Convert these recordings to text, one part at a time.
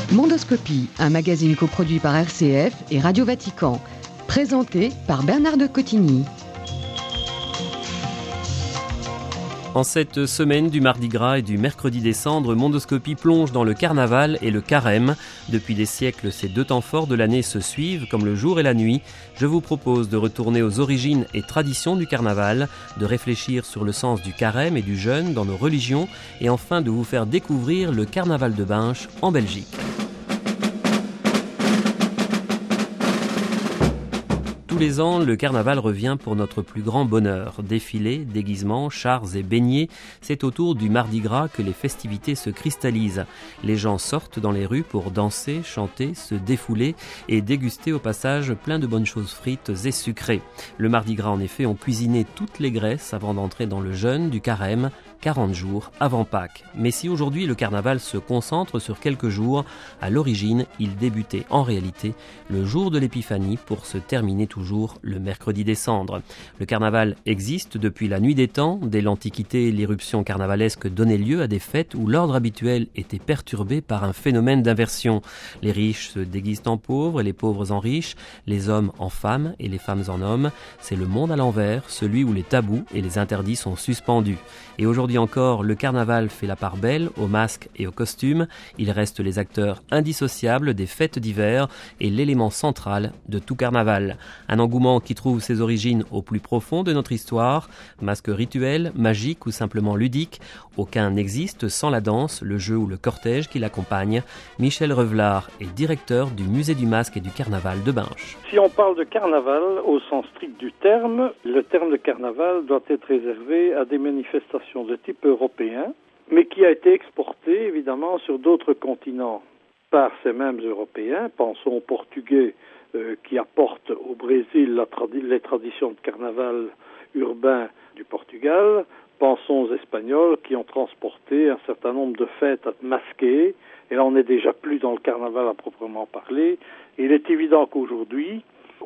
Mondoscopie, un magazine coproduit par RCF et Radio Vatican. Présenté par Bernard de Cotigny. En cette semaine du Mardi Gras et du Mercredi des Cendres, Mondoscopie plonge dans le carnaval et le carême. Depuis des siècles, ces deux temps forts de l'année se suivent, comme le jour et la nuit. Je vous propose de retourner aux origines et traditions du carnaval, de réfléchir sur le sens du carême et du jeûne dans nos religions, et enfin de vous faire découvrir le carnaval de Binche en Belgique. Tous les ans, le carnaval revient pour notre plus grand bonheur. Défilés, déguisements, chars et beignets, c'est autour du Mardi Gras que les festivités se cristallisent. Les gens sortent dans les rues pour danser, chanter, se défouler et déguster au passage plein de bonnes choses frites et sucrées. Le Mardi Gras, en effet, on cuisinait toutes les graisses avant d'entrer dans le jeûne du carême, 40 jours avant Pâques. Mais si aujourd'hui le carnaval se concentre sur quelques jours, à l'origine, il débutait en réalité le jour de l'Épiphanie pour se terminer toujours le mercredi des Cendres. Le carnaval existe depuis la nuit des temps. Dès l'Antiquité, l'irruption carnavalesque donnait lieu à des fêtes où l'ordre habituel était perturbé par un phénomène d'inversion. Les riches se déguisent en pauvres et les pauvres en riches, les hommes en femmes et les femmes en hommes. C'est le monde à l'envers, celui où les tabous et les interdits sont suspendus. Et aujourd'hui encore, le carnaval fait la part belle aux masques et aux costumes. Il reste les acteurs indissociables des fêtes d'hiver et l'élément central de tout carnaval. Un engouement qui trouve ses origines au plus profond de notre histoire. Masques rituels, magiques ou simplement ludiques, aucun n'existe sans la danse, le jeu ou le cortège qui l'accompagne. Michel Revelard est directeur du Musée du Masque et du Carnaval de Binche. Si on parle de carnaval au sens strict du terme, le terme de carnaval doit être réservé à des manifestations de type européen, mais qui a été exporté évidemment sur d'autres continents par ces mêmes Européens. Pensons aux Portugais qui apportent au Brésil les traditions de carnaval urbain du Portugal. Pensons aux Espagnols qui ont transporté un certain nombre de fêtes masquées. Et là, on n'est déjà plus dans le carnaval à proprement parler. Il est évident qu'aujourd'hui,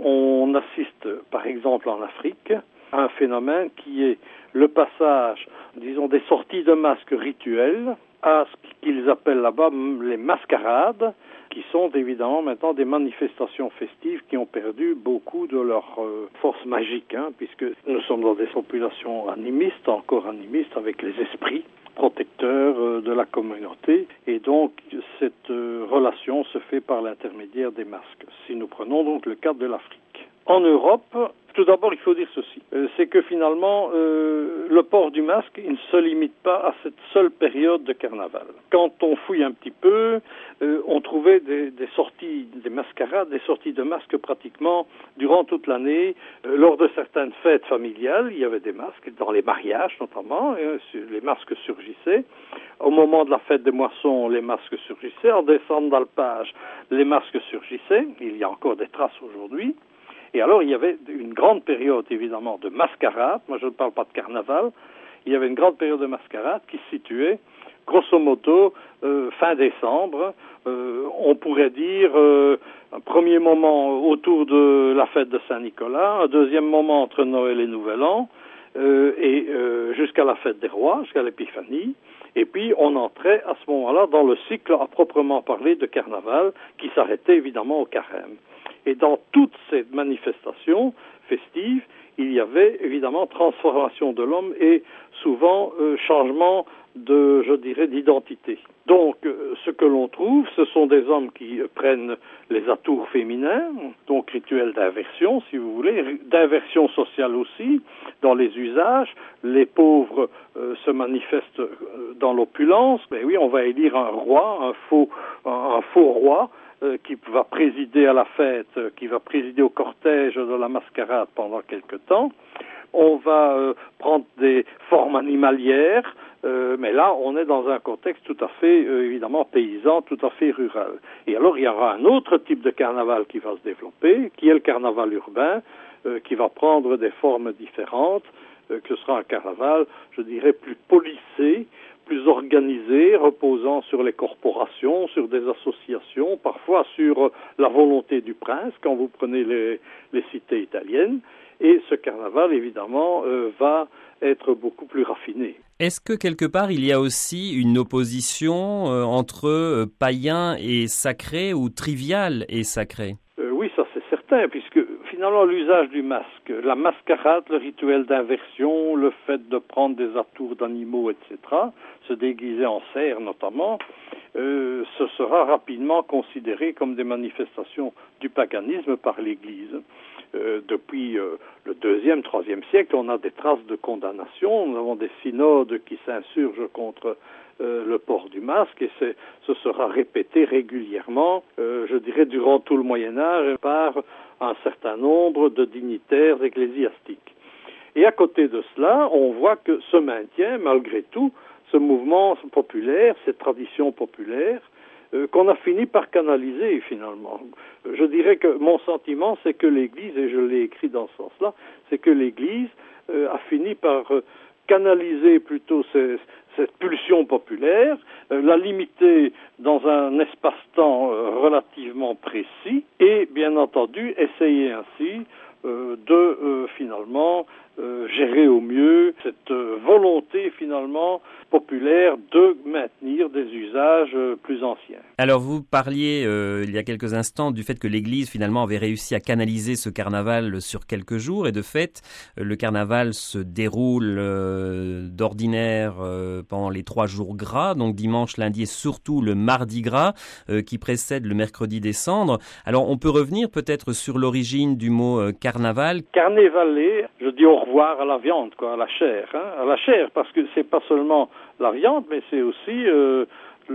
on assiste, par exemple en Afrique, à un phénomène qui est le passage, disons, des sorties de masques rituels à ce qu'ils appellent là-bas les mascarades, qui sont évidemment maintenant des manifestations festives qui ont perdu beaucoup de leur force magique, puisque nous sommes dans des populations animistes, encore animistes, avec les esprits protecteurs de la communauté, et donc cette relation se fait par l'intermédiaire des masques. Si nous prenons donc le cas de l'Afrique. En Europe, tout d'abord, il faut dire ceci, c'est que finalement, le port du masque, il ne se limite pas à cette seule période de carnaval. Quand on fouille un petit peu, on trouvait des sorties, des mascarades, des sorties de masques pratiquement durant toute l'année. Lors de certaines fêtes familiales, il y avait des masques, dans les mariages notamment, les masques surgissaient. Au moment de la fête des moissons, les masques surgissaient. En décembre d'alpage, les masques surgissaient. Il y a encore des traces aujourd'hui. Et alors, il y avait une grande période, évidemment, de mascarade. Moi, je ne parle pas de carnaval. Il y avait une grande période de mascarade qui se situait, grosso modo, fin décembre. On pourrait dire un premier moment autour de la fête de Saint-Nicolas, un deuxième moment entre Noël et Nouvel An, et jusqu'à la fête des rois, jusqu'à l'Épiphanie. Et puis, on entrait à ce moment-là dans le cycle à proprement parler de carnaval, qui s'arrêtait évidemment au carême. Et dans toutes ces manifestations festives, il y avait évidemment transformation de l'homme et souvent changement de, je dirais, d'identité. Donc, ce que l'on trouve, ce sont des hommes qui prennent les atours féminins, donc rituels d'inversion, si vous voulez, d'inversion sociale aussi, dans les usages. Les pauvres se manifestent dans l'opulence. Mais oui, on va élire un roi, un faux roi, qui va présider à la fête, qui va présider au cortège de la mascarade pendant quelque temps. On va prendre des formes animalières, mais là, on est dans un contexte tout à fait, évidemment, paysan, tout à fait rural. Et alors, il y aura un autre type de carnaval qui va se développer, qui est le carnaval urbain, qui va prendre des formes différentes, que ce sera un carnaval, je dirais, plus policé, plus organisé, reposant sur les corporations, sur des associations, parfois sur la volonté du prince, quand vous prenez les cités italiennes. Et ce carnaval, évidemment, va être beaucoup plus raffiné. Est-ce que quelque part il y a aussi une opposition entre païen et sacré ou trivial et sacré? Oui, ça c'est certain, puisque finalement l'usage du masque, la mascarade, le rituel d'inversion, le fait de prendre des atours d'animaux, etc., se déguiser en cerf notamment, ce sera rapidement considéré comme des manifestations du paganisme par l'Église. Depuis le 2e, 3e siècle, on a des traces de condamnation, nous avons des synodes qui s'insurgent contre le port du masque, et ce sera répété régulièrement, je dirais durant tout le Moyen-Âge, par un certain nombre de dignitaires ecclésiastiques. Et à côté de cela, on voit que se maintient malgré tout ce mouvement populaire, cette tradition populaire, qu'on a fini par canaliser finalement. Je dirais que mon sentiment, c'est que l'Église, et je l'ai écrit dans ce sens-là, c'est que l'Église a fini par canaliser plutôt cette pulsion populaire, la limiter dans un espace-temps relativement précis, et bien entendu essayer ainsi de finalement gérer au mieux cette volonté finalement populaire de maintenir des usages plus anciens. Alors vous parliez il y a quelques instants du fait que l'Église finalement avait réussi à canaliser ce carnaval sur quelques jours, et de fait le carnaval se déroule d'ordinaire pendant les 3 jours gras, donc dimanche, lundi et surtout le mardi gras qui précède le mercredi des cendres. Alors on peut revenir peut-être sur l'origine du mot carnaval. Carnévaler, je dis au revoir à la viande, à la chair, à la chair, parce que c'est pas seulement la viande, mais c'est aussi le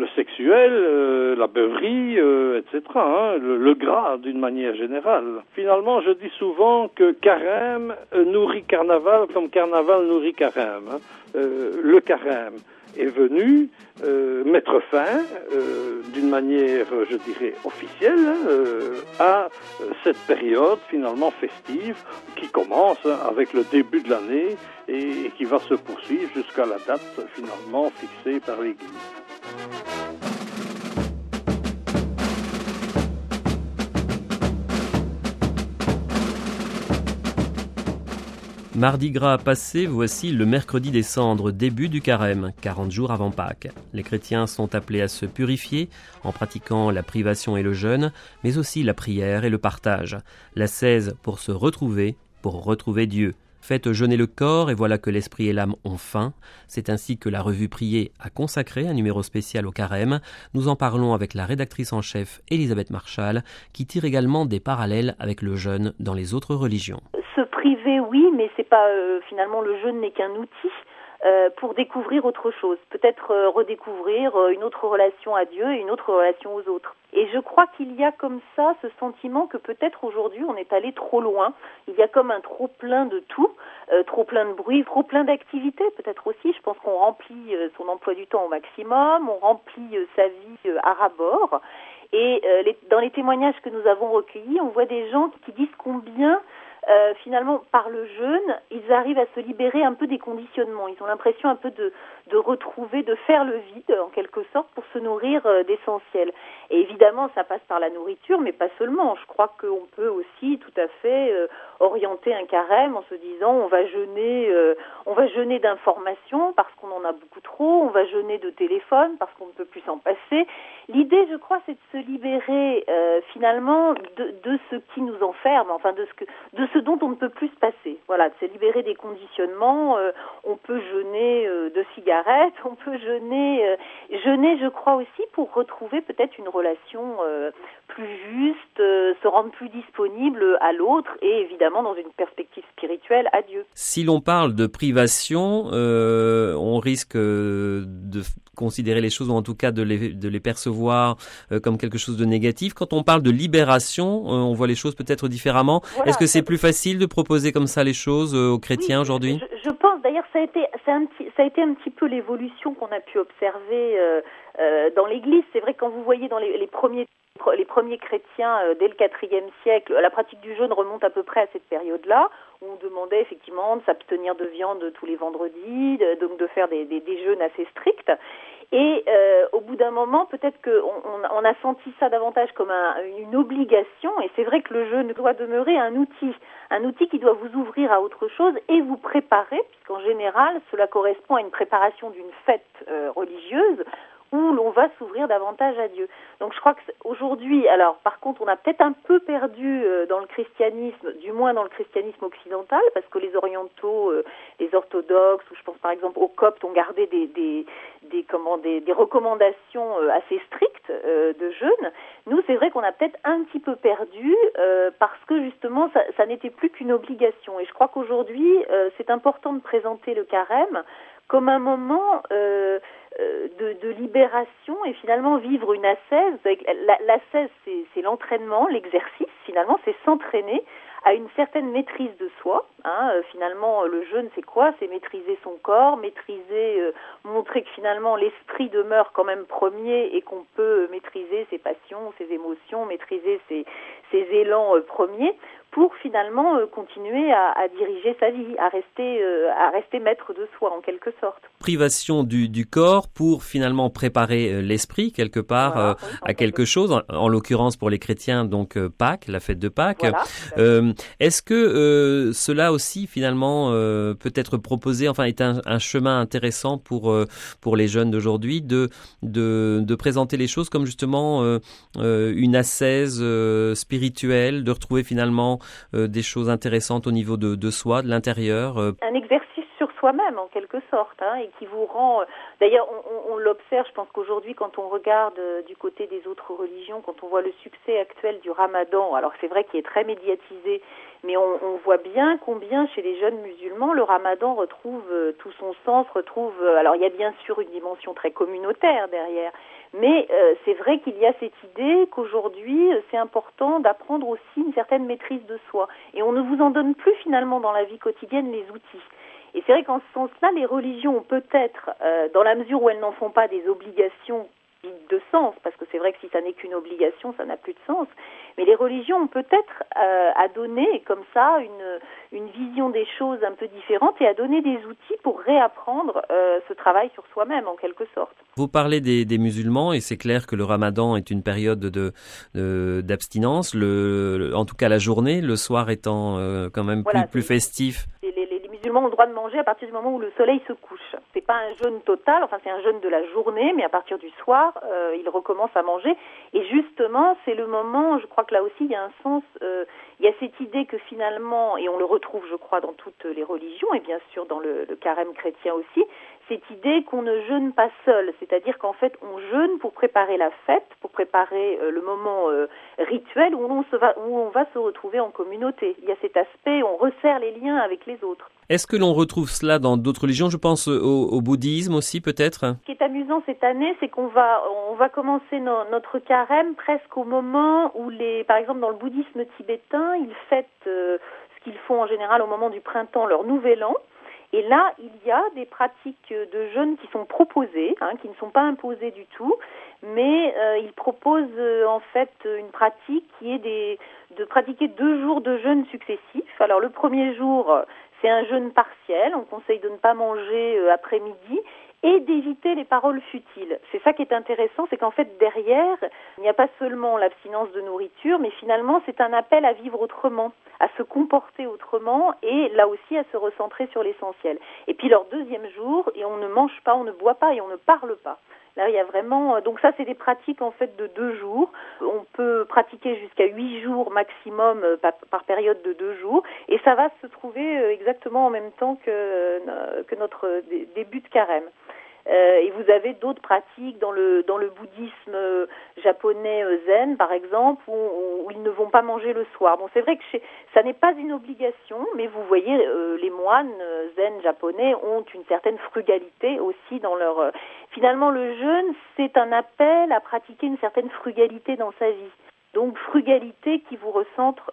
sexuel, la beuverie, etc., le gras d'une manière générale. Finalement, je dis souvent que carême nourrit carnaval comme carnaval nourrit carême. Le carême est venu mettre fin, d'une manière, je dirais, officielle, à cette période finalement festive qui commence avec le début de l'année et qui va se poursuivre jusqu'à la date finalement fixée par l'Église. Mardi gras passé, voici le mercredi des cendres, début du carême, 40 jours avant Pâques. Les chrétiens sont appelés à se purifier en pratiquant la privation et le jeûne, mais aussi la prière et le partage. L'ascèse pour se retrouver, pour retrouver Dieu. Faites jeûner le corps et voilà que l'esprit et l'âme ont faim. C'est ainsi que la revue Prier a consacré un numéro spécial au carême. Nous en parlons avec la rédactrice en chef Elisabeth Marchal, qui tire également des parallèles avec le jeûne dans les autres religions. Se priver, oui, mais c'est pas finalement le jeûne n'est qu'un outil pour découvrir autre chose, peut-être redécouvrir une autre relation à Dieu et une autre relation aux autres. Et je crois qu'il y a comme ça ce sentiment que peut-être aujourd'hui on est allé trop loin. Il y a comme un trop plein de tout, trop plein de bruit, trop plein d'activités peut-être aussi. Je pense qu'on remplit son emploi du temps au maximum, on remplit sa vie à ras-bord. Et dans les témoignages que nous avons recueillis, on voit des gens qui disent combien finalement, par le jeûne, ils arrivent à se libérer un peu des conditionnements. Ils ont l'impression un peu de retrouver, de faire le vide, en quelque sorte, pour se nourrir d'essentiel. Et évidemment, ça passe par la nourriture, mais pas seulement. Je crois qu'on peut aussi tout à fait orienter un carême en se disant on va jeûner d'informations parce qu'on en a beaucoup trop, on va jeûner de téléphone parce qu'on ne peut plus s'en passer. L'idée, je crois, c'est de se libérer finalement de ce qui nous enferme, enfin de ce dont on ne peut plus se passer. Voilà, de se libérer des conditionnements. On peut jeûner de cigarettes, on peut jeûner, je crois aussi, pour retrouver peut-être une relation plus juste, se rendre plus disponible à l'autre et évidemment dans une perspective spirituelle à Dieu. Si l'on parle de privation, on risque de considérer les choses, ou en tout cas de les percevoir comme quelque chose de négatif. Quand on parle de libération, on voit les choses peut-être différemment. Voilà. Est-ce que c'est plus facile de proposer comme ça les choses aux chrétiens aujourd'hui ? Je pense, d'ailleurs, ça a été un petit peu l'évolution qu'on a pu observer dans l'Église. C'est vrai que quand vous voyez dans les premiers chrétiens dès le IVe siècle, la pratique du jeûne remonte à peu près à cette période-là, où on demandait effectivement de s'abstenir de viande tous les vendredis, donc de faire des jeûnes assez stricts. Et au bout d'un moment, peut-être qu'on a senti ça davantage comme une obligation, et c'est vrai que le jeûne doit demeurer un outil qui doit vous ouvrir à autre chose et vous préparer, puisqu'en général, cela correspond à une préparation d'une fête religieuse, où l'on va s'ouvrir davantage à Dieu. Donc je crois qu'aujourd'hui, alors par contre, on a peut-être un peu perdu dans le christianisme, du moins dans le christianisme occidental, parce que les orientaux, les orthodoxes, ou je pense par exemple aux coptes, ont gardé des recommandations assez strictes de jeûne. Nous, c'est vrai qu'on a peut-être un petit peu perdu parce que justement, ça n'était plus qu'une obligation. Et je crois qu'aujourd'hui, c'est important de présenter le carême comme un moment de libération et finalement vivre une ascèse. L'ascèse, c'est l'entraînement, l'exercice, finalement, c'est s'entraîner à une certaine maîtrise de soi. Finalement, le jeûne, c'est quoi ? C'est maîtriser son corps, montrer que finalement l'esprit demeure quand même premier et qu'on peut maîtriser ses passions, ses émotions, maîtriser ses élans premiers pour finalement continuer à diriger sa vie, à rester maître de soi en quelque sorte. Privation du corps pour finalement préparer l'esprit quelque part voilà, à quelque chose, en l'occurrence pour les chrétiens donc Pâques, la fête de Pâques. Voilà, est-ce que cela aussi finalement peut être proposé, enfin est un chemin intéressant pour les jeunes d'aujourd'hui de présenter les choses comme justement une ascèse spirituelle, de retrouver finalement des choses intéressantes au niveau de soi, de l'intérieur. Un exercice sur soi-même en quelque sorte, et qui vous rend... D'ailleurs, on l'observe, je pense qu'aujourd'hui, quand on regarde du côté des autres religions, quand on voit le succès actuel du Ramadan, alors c'est vrai qu'il est très médiatisé, mais on voit bien combien chez les jeunes musulmans, le Ramadan retrouve tout son sens, alors il y a bien sûr une dimension très communautaire derrière, mais c'est vrai qu'il y a cette idée qu'aujourd'hui, c'est important d'apprendre aussi une certaine maîtrise de soi. Et on ne vous en donne plus finalement dans la vie quotidienne les outils. Et c'est vrai qu'en ce sens-là, les religions ont peut-être, dans la mesure où elles n'en font pas des obligations de sens, parce que c'est vrai que si ça n'est qu'une obligation, ça n'a plus de sens, mais les religions ont peut-être à donner comme ça une vision des choses un peu différente et à donner des outils pour réapprendre ce travail sur soi-même en quelque sorte. Vous parlez des musulmans et c'est clair que le Ramadan est une période d'abstinence, en tout cas la journée, le soir étant quand même plus festif. Les musulmans ont le droit de manger à partir du moment où le soleil se couche. C'est pas un jeûne total, enfin c'est un jeûne de la journée, mais à partir du soir, ils recommencent à manger. Et justement, c'est le moment, je crois que là aussi il y a un sens, il y a cette idée que finalement, et on le retrouve je crois dans toutes les religions, et bien sûr dans le carême chrétien aussi, cette idée qu'on ne jeûne pas seul, c'est-à-dire qu'en fait on jeûne pour préparer la fête, pour préparer le moment rituel où on va se retrouver en communauté. Il y a cet aspect, on resserre les liens avec les autres. Est-ce que l'on retrouve cela dans d'autres religions ? Je pense au bouddhisme aussi peut-être. Ce qui est amusant cette année, c'est qu'on va commencer notre carême presque au moment où par exemple dans le bouddhisme tibétain, ils fêtent ce qu'ils font en général au moment du printemps, leur nouvel an. Et là, il y a des pratiques de jeûne qui sont proposées, qui ne sont pas imposées du tout, mais ils proposent en fait une pratique qui est de pratiquer 2 jours de jeûne successifs. Alors le premier jour, c'est un jeûne partiel, on conseille de ne pas manger après-midi et d'éviter les paroles futiles. C'est ça qui est intéressant, c'est qu'en fait derrière, il n'y a pas seulement l'abstinence de nourriture, mais finalement c'est un appel à vivre autrement, à se comporter autrement et là aussi à se recentrer sur l'essentiel. Et puis leur deuxième jour, et on ne mange pas, on ne boit pas et on ne parle pas. Là, il y a vraiment... Donc ça, c'est des pratiques en fait de 2 jours. On peut pratiquer jusqu'à 8 jours maximum par période de 2 jours. Et ça va se trouver exactement en même temps que notre début de carême. Et vous avez d'autres pratiques dans le bouddhisme japonais zen, par exemple, où ils ne vont pas manger le soir. Bon, c'est vrai que ça n'est pas une obligation, mais vous voyez, les moines zen japonais ont une certaine frugalité aussi dans leur... Finalement, le jeûne, c'est un appel à pratiquer une certaine frugalité dans sa vie. Donc, frugalité qui vous recentre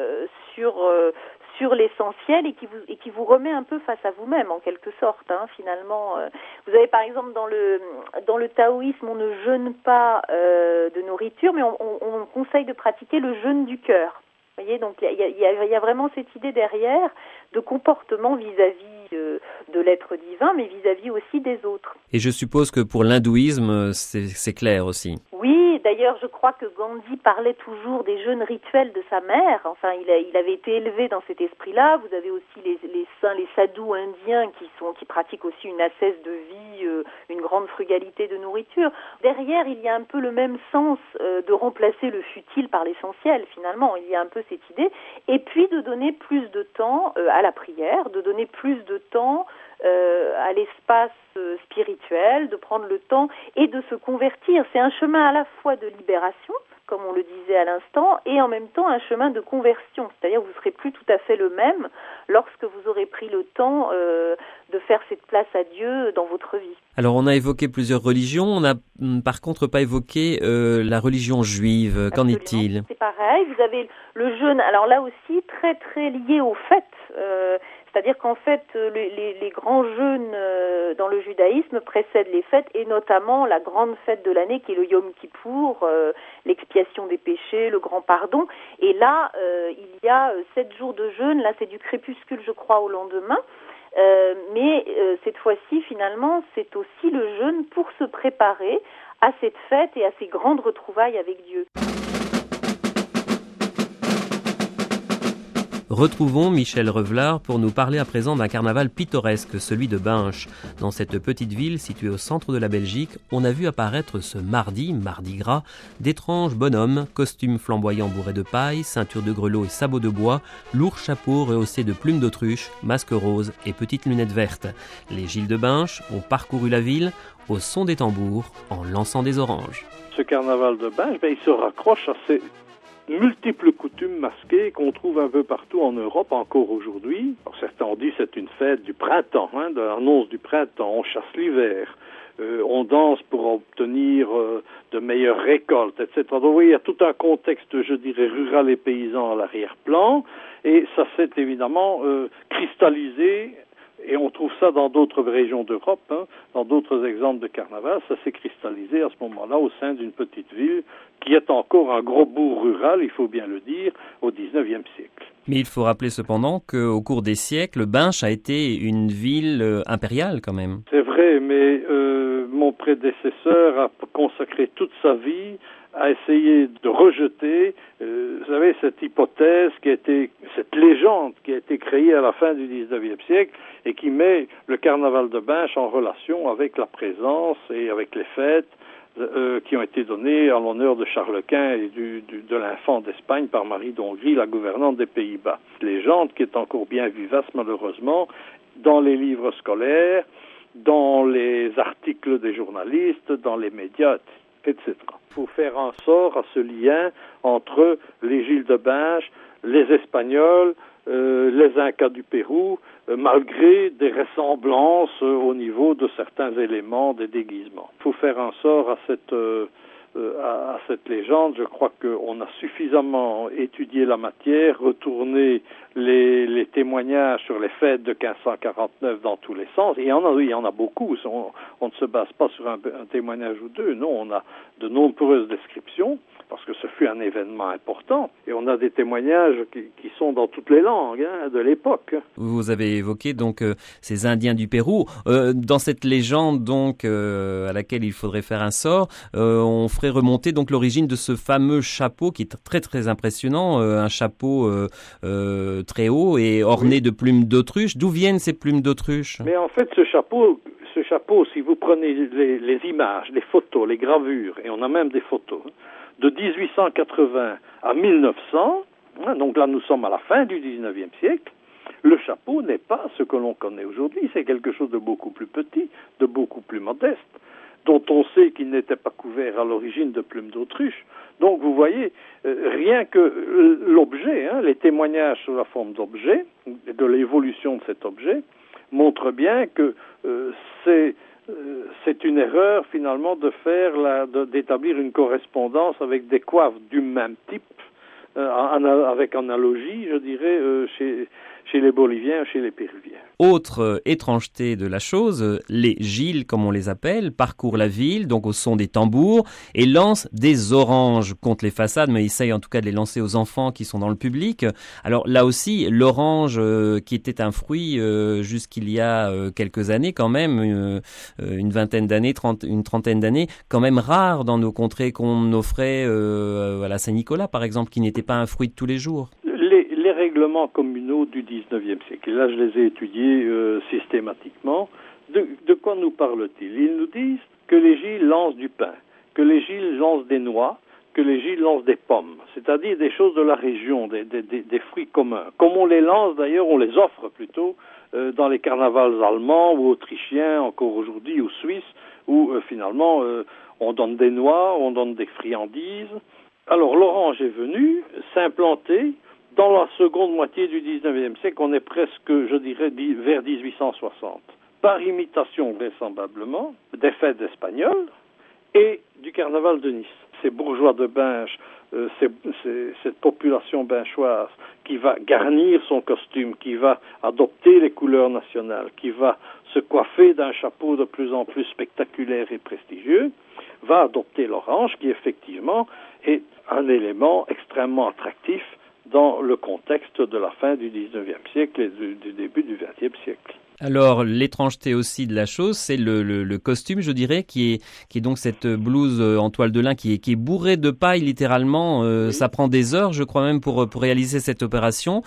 sur l'essentiel et qui vous remet un peu face à vous-même en quelque sorte, finalement. Vous avez par exemple dans le taoïsme, on ne jeûne pas de nourriture, mais on conseille de pratiquer le jeûne du cœur. Vous voyez, donc il y a vraiment cette idée derrière de comportement vis-à-vis de l'être divin, mais vis-à-vis aussi des autres. Et je suppose que pour l'hindouisme, c'est clair aussi. Oui, d'ailleurs, je crois que Gandhi parlait toujours des jeûnes rituels de sa mère. Enfin, il avait été élevé dans cet esprit-là. Vous avez aussi les saints, les sadhus indiens qui pratiquent aussi une ascèse de vie, une grande frugalité de nourriture. Derrière, il y a un peu le même sens de remplacer le futile par l'essentiel, finalement. Il y a un peu cette idée. Et puis de donner plus de temps à la prière, de donner plus de temps à l'espace spirituel, de prendre le temps et de se convertir. C'est un chemin à la fois de libération, comme on le disait à l'instant, et en même temps un chemin de conversion. C'est-à-dire que vous ne serez plus tout à fait le même lorsque vous aurez pris le temps de faire cette place à Dieu dans votre vie. Alors on a évoqué plusieurs religions, on n'a par contre pas évoqué la religion juive. Qu'en est-il ? C'est pareil, vous avez le jeûne, alors là aussi très très lié aux fêtes. C'est-à-dire qu'en fait, les grands jeûnes dans le judaïsme précèdent les fêtes, et notamment la grande fête de l'année qui est le Yom Kippour, l'expiation des péchés, le grand pardon. Et là, il y a 7 jours de jeûne, là c'est du crépuscule je crois au lendemain. Mais cette fois-ci, finalement, c'est aussi le jeûne pour se préparer à cette fête et à ces grandes retrouvailles avec Dieu. Retrouvons Michel Revelard pour nous parler à présent d'un carnaval pittoresque, celui de Binche. Dans cette petite ville située au centre de la Belgique, on a vu apparaître ce mardi gras, d'étranges bonhommes, costumes flamboyants bourrés de paille, ceintures de grelots et sabots de bois, lourds chapeaux rehaussés de plumes d'autruche, masques roses et petites lunettes vertes. Les Gilles de Binche ont parcouru la ville au son des tambours en lançant des oranges. Ce carnaval de Binche, il se raccroche à ces multiples coutumes masquées qu'on trouve un peu partout en Europe encore aujourd'hui. Alors, certains ont dit que c'est une fête du printemps, de l'annonce du printemps, on chasse l'hiver, on danse pour obtenir de meilleures récoltes, etc. Donc vous voyez, il y a tout un contexte, je dirais, rural et paysan à l'arrière-plan, et ça s'est évidemment cristallisé. Et on trouve ça dans d'autres régions d'Europe, dans d'autres exemples de carnaval. Ça s'est cristallisé à ce moment-là au sein d'une petite ville qui est encore un gros bourg rural, il faut bien le dire, au XIXe siècle. Mais il faut rappeler cependant qu'au cours des siècles, Binche a été une ville impériale quand même. C'est vrai, mais mon prédécesseur a consacré toute sa vie à essayer de rejeter, vous savez, cette hypothèse cette légende qui a été créée à la fin du XIXe siècle et qui met le carnaval de Binche en relation avec la présence et avec les fêtes qui ont été données en l'honneur de Charles Quint et de l'infant d'Espagne par Marie d'Hongrie, la gouvernante des Pays-Bas. Légende qui est encore bien vivace malheureusement dans les livres scolaires, dans les articles des journalistes, dans les médias, etc. Il faut faire un sort à ce lien entre les Gilles de Binche, les Espagnols, les Incas du Pérou, malgré des ressemblances au niveau de certains éléments des déguisements. Il faut faire un sort à cette légende. Je crois qu'on a suffisamment étudié la matière, retourné les témoignages sur les fêtes de 1549 dans tous les sens. Et il y en a beaucoup. On ne se base pas sur un témoignage ou deux. Non, on a de nombreuses descriptions, parce que ce fut un événement important. Et on a des témoignages qui sont dans toutes les langues de l'époque. Vous avez évoqué donc ces Indiens du Pérou. Dans cette légende donc à laquelle il faudrait faire un sort, on ferait remonter donc l'origine de ce fameux chapeau qui est très très impressionnant, un chapeau très haut et orné de plumes d'autruche. D'où viennent ces plumes d'autruche ? Mais en fait, ce chapeau, si vous prenez les images, les photos, les gravures, et on a même des photos, de 1880 à 1900, donc là nous sommes à la fin du XIXe siècle, le chapeau n'est pas ce que l'on connaît aujourd'hui, c'est quelque chose de beaucoup plus petit, de beaucoup plus modeste, dont on sait qu'il n'était pas couvert à l'origine de plumes d'autruche. Donc vous voyez, rien que l'objet, les témoignages sous la forme d'objet, de l'évolution de cet objet, montrent bien que c'est une erreur finalement d'établir une correspondance avec des coiffes du même type, avec analogie, je dirais, chez les Boliviens, chez les Péruviens. Autre étrangeté de la chose, les Gilles, comme on les appelle, parcourent la ville, donc au son des tambours, et lancent des oranges contre les façades, mais essayent en tout cas de les lancer aux enfants qui sont dans le public. Alors là aussi, l'orange, qui était un fruit jusqu'il y a quelques années quand même, une vingtaine d'années, une trentaine d'années, quand même rare dans nos contrées qu'on offrait à la Saint-Nicolas, par exemple, qui n'était pas un fruit de tous les jours. Les règlements communaux du 19e siècle, et là je les ai étudiés systématiquement, de quoi nous parlent-ils? Ils nous disent que les Gilles lancent du pain, que les Gilles lancent des noix, que les Gilles lancent des pommes, c'est-à-dire des choses de la région, des fruits communs. Comme on les lance d'ailleurs, on les offre plutôt dans les carnavals allemands ou autrichiens, encore aujourd'hui, ou suisses, où finalement on donne des noix, on donne des friandises. Alors l'orange est venu s'implanter dans la seconde moitié du 19e siècle. On est presque, je dirais, vers 1860. Par imitation, vraisemblablement, des fêtes espagnoles et du carnaval de Nice. Ces bourgeois de Binche, cette population binchoise qui va garnir son costume, qui va adopter les couleurs nationales, qui va se coiffer d'un chapeau de plus en plus spectaculaire et prestigieux, va adopter l'orange, qui effectivement est un élément extrêmement attractif dans le contexte de la fin du 19e siècle et du début du 20e siècle. Alors, l'étrangeté aussi de la chose, c'est le costume, je dirais, qui est donc cette blouse en toile de lin qui est bourrée de paille, littéralement. Oui. Ça prend des heures, je crois même, pour réaliser cette opération,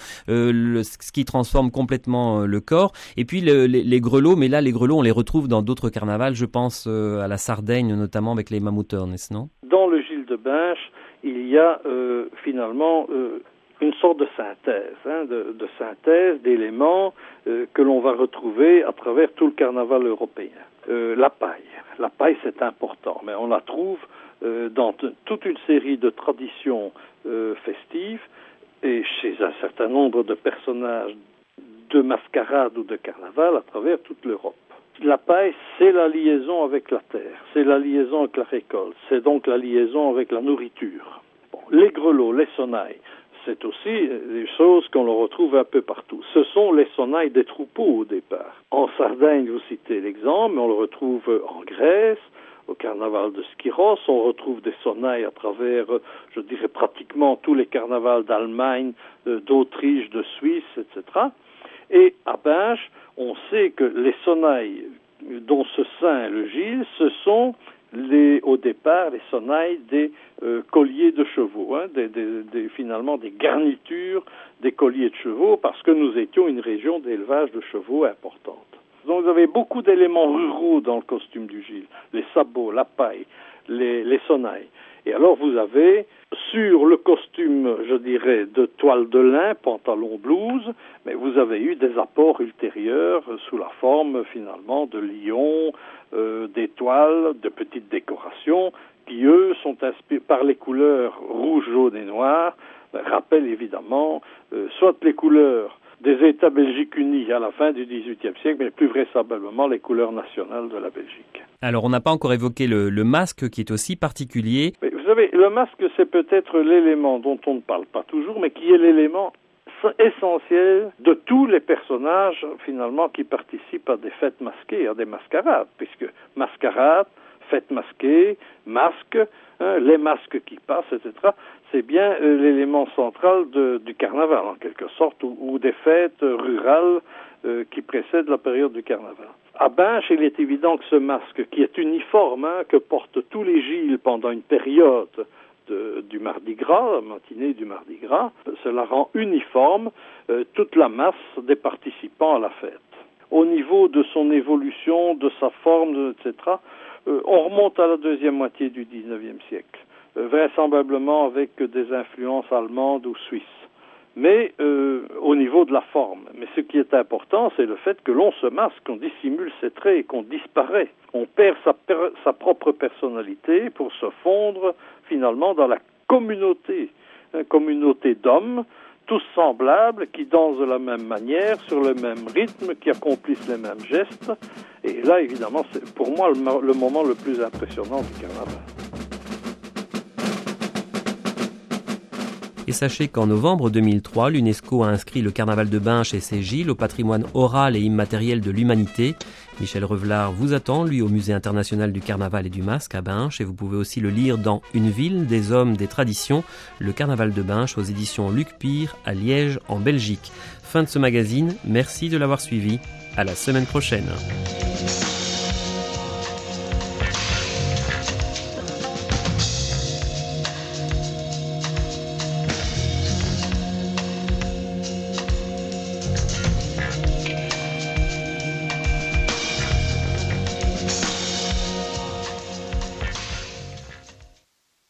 ce qui transforme complètement le corps. Et puis, les grelots, mais là, les grelots, on les retrouve dans d'autres carnavals. Je pense à la Sardaigne, notamment avec les mammoutheurs, n'est-ce non? Dans le Gilles de Binche, il y a finalement une sorte de synthèse, de synthèse d'éléments que l'on va retrouver à travers tout le carnaval européen. La paille c'est important, mais on la trouve dans toute une série de traditions festives et chez un certain nombre de personnages de mascarade ou de carnaval à travers toute l'Europe. La paille, c'est la liaison avec la terre, c'est la liaison avec la récolte, c'est donc la liaison avec la nourriture. Bon, les grelots, les sonnailles, c'est aussi des choses qu'on retrouve un peu partout. Ce sont les sonnailles des troupeaux au départ. En Sardaigne, vous citez l'exemple, mais on le retrouve en Grèce, au carnaval de Skyros, on retrouve des sonnailles à travers, je dirais, pratiquement tous les carnavals d'Allemagne, d'Autriche, de Suisse, etc. Et à Binche, on sait que les sonnailles dont se ceint le Gilles, ce sont au départ les sonnailles des colliers de chevaux, finalement des garnitures des colliers de chevaux, parce que nous étions une région d'élevage de chevaux importante. Donc vous avez beaucoup d'éléments ruraux dans le costume du Gilles, les sabots, la paille, les sonnailles. Et alors vous avez sur le costume, je dirais, de toile de lin, pantalon, blouse, mais vous avez eu des apports ultérieurs sous la forme finalement de lions, d'étoiles, de petites décorations, qui eux sont inspirés par les couleurs rouge, jaune et noir, rappellent évidemment soit les couleurs des États Belgiques unis à la fin du XVIIIe siècle, mais plus vraisemblablement les couleurs nationales de la Belgique. Alors on n'a pas encore évoqué le masque qui est aussi particulier. Mais vous savez, le masque c'est peut-être l'élément dont on ne parle pas toujours, mais qui est l'élément essentiel de tous les personnages finalement qui participent à des fêtes masquées, à des mascarades, puisque mascarade, fêtes masquées, masques, les masques qui passent, etc. C'est bien l'élément central du carnaval, en quelque sorte, ou des fêtes rurales qui précèdent la période du carnaval. À Binche, il est évident que ce masque, qui est uniforme, que portent tous les Gilles pendant une période du Mardi Gras, la matinée du Mardi Gras, cela rend uniforme toute la masse des participants à la fête. Au niveau de son évolution, de sa forme, etc., on remonte à la deuxième moitié du XIXe siècle, vraisemblablement avec des influences allemandes ou suisses, mais au niveau de la forme. Mais ce qui est important, c'est le fait que l'on se masque, qu'on dissimule ses traits et qu'on disparaît. On perd sa propre personnalité pour se fondre finalement dans la communauté, une communauté d'hommes, tous semblables, qui dansent de la même manière, sur le même rythme, qui accomplissent les mêmes gestes. Et là, évidemment, c'est pour moi le moment le plus impressionnant du carnaval. Et sachez qu'en novembre 2003, l'UNESCO a inscrit le carnaval de Binche et ses Gilles au patrimoine oral et immatériel de l'humanité. Michel Revelard vous attend, lui, au Musée international du carnaval et du masque à Binche, et vous pouvez aussi le lire dans Une ville, des hommes, des traditions, le carnaval de Binche aux éditions Luc Pire à Liège en Belgique. Fin de ce magazine, merci de l'avoir suivi. À la semaine prochaine.